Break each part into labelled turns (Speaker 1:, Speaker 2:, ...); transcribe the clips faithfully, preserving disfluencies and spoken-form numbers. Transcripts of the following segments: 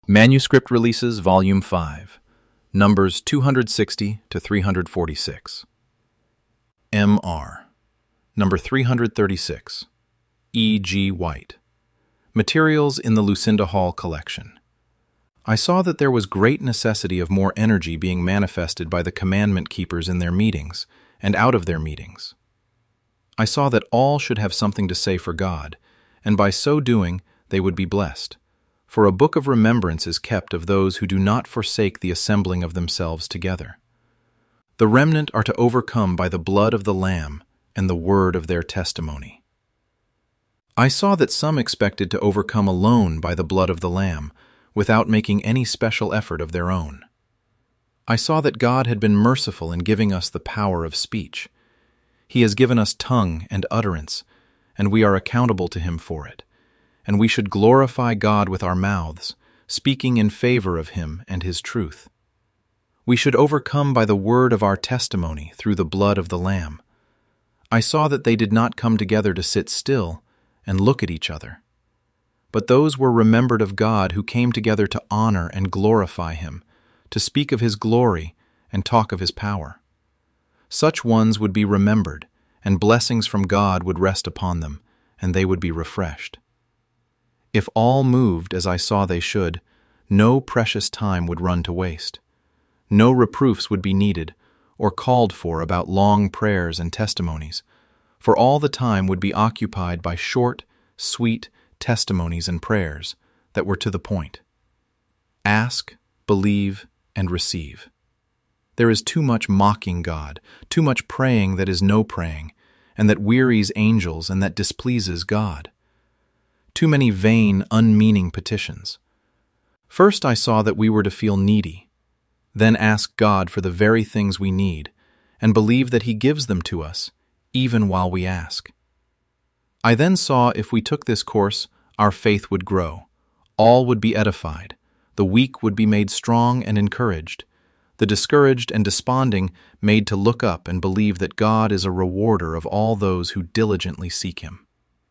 Speaker 1: Manuscript Releases, Volume five, Numbers two hundred sixty to three hundred forty-six. M R. Number three hundred thirty-six. E G White. Materials in the Lucinda Hall Collection. I saw that there was great necessity of more energy being manifested by the commandment keepers in their meetings and out of their meetings. I saw that all should have something to say for God, and by so doing they would be blessed. For a book of remembrance is kept of those who do not forsake the assembling of themselves together. The remnant are to overcome by the blood of the Lamb and the word of their testimony. I saw that some expected to overcome alone by the blood of the Lamb, without making any special effort of their own. I saw that God had been merciful in giving us the power of speech. He has given us tongue and utterance, and we are accountable to Him for it. And we should glorify God with our mouths, speaking in favor of Him and His truth. We should overcome by the word of our testimony through the blood of the Lamb. I saw that they did not come together to sit still and look at each other, but those were remembered of God who came together to honor and glorify Him, to speak of His glory and talk of His power. Such ones would be remembered, and blessings from God would rest upon them, and they would be refreshed. If all moved as I saw they should, no precious time would run to waste. No reproofs would be needed or called for about long prayers and testimonies, for all the time would be occupied by short, sweet testimonies and prayers that were to the point. Ask, believe, and receive. There is too much mocking God, too much praying that is no praying, and that wearies angels and that displeases God. Too many vain, unmeaning petitions. First I saw that we were to feel needy, then ask God for the very things we need, and believe that He gives them to us, even while we ask. I then saw if we took this course, our faith would grow, all would be edified, the weak would be made strong and encouraged, the discouraged and desponding made to look up and believe that God is a rewarder of all those who diligently seek Him.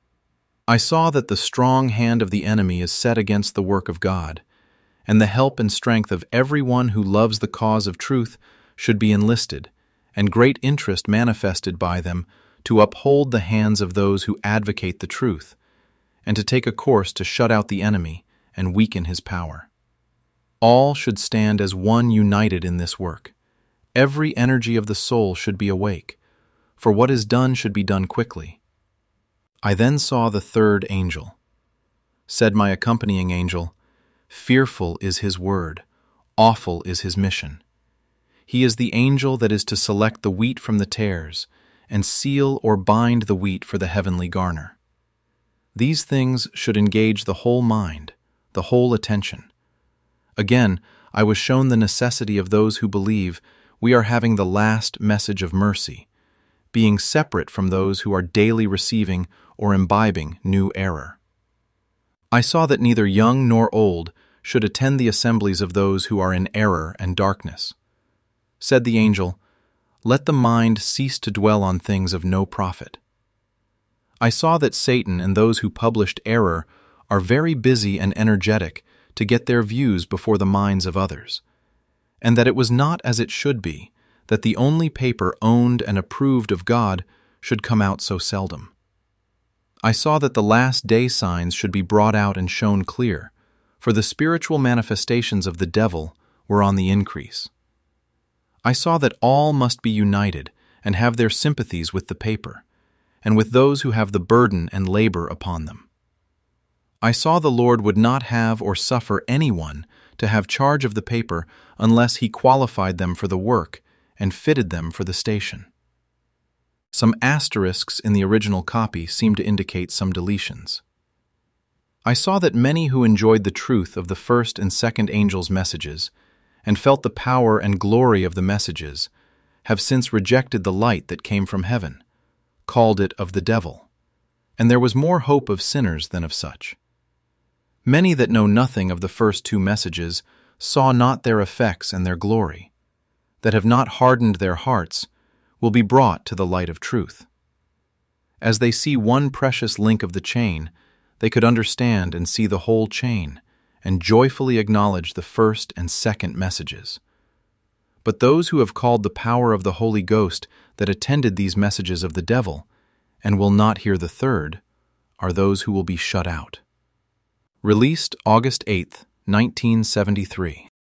Speaker 1: I saw that the strong hand of the enemy is set against the work of God, and the help and strength of every one who loves the cause of truth should be enlisted, and great interest manifested by them to uphold the hands of those who advocate the truth, and to take a course to shut out the enemy and weaken his power. All should stand as one united in this work. Every energy of the soul should be awake, for what is done should be done quickly. I then saw the third angel. Said my accompanying angel, "Fearful is his word, awful is his mission. He is the angel that is to select the wheat from the tares, and seal or bind the wheat for the heavenly garner." These things should engage the whole mind, the whole attention. Again, I was shown the necessity of those who believe we are having the last message of mercy, being separate from those who are daily receiving or imbibing new error. I saw that neither young nor old should attend the assemblies of those who are in error and darkness. Said the angel, "Let the mind cease to dwell on things of no profit." I saw that Satan and those who published error are very busy and energetic to get their views before the minds of others, and that it was not as it should be, that the only paper owned and approved of God should come out so seldom. I saw that the last day signs should be brought out and shown clear, for the spiritual manifestations of the devil were on the increase. I saw that all must be united and have their sympathies with the paper, and with those who have the burden and labor upon them. I saw the Lord would not have or suffer anyone to have charge of the paper unless He qualified them for the work and fitted them for the station. Some asterisks in the original copy seem to indicate some deletions. I saw that many who enjoyed the truth of the first and second angels' messages and felt the power and glory of the messages have since rejected the light that came from heaven, called it of the devil, and there was more hope of sinners than of such. Many that know nothing of the first two messages saw not their effects and their glory, that have not hardened their hearts will be brought to the light of truth. As they see one precious link of the chain, they could understand and see the whole chain, and joyfully acknowledge the first and second messages. But those who have called the power of the Holy Ghost that attended these messages of the devil, and will not hear the third, are those who will be shut out. Released August eighth, nineteen seventy-three.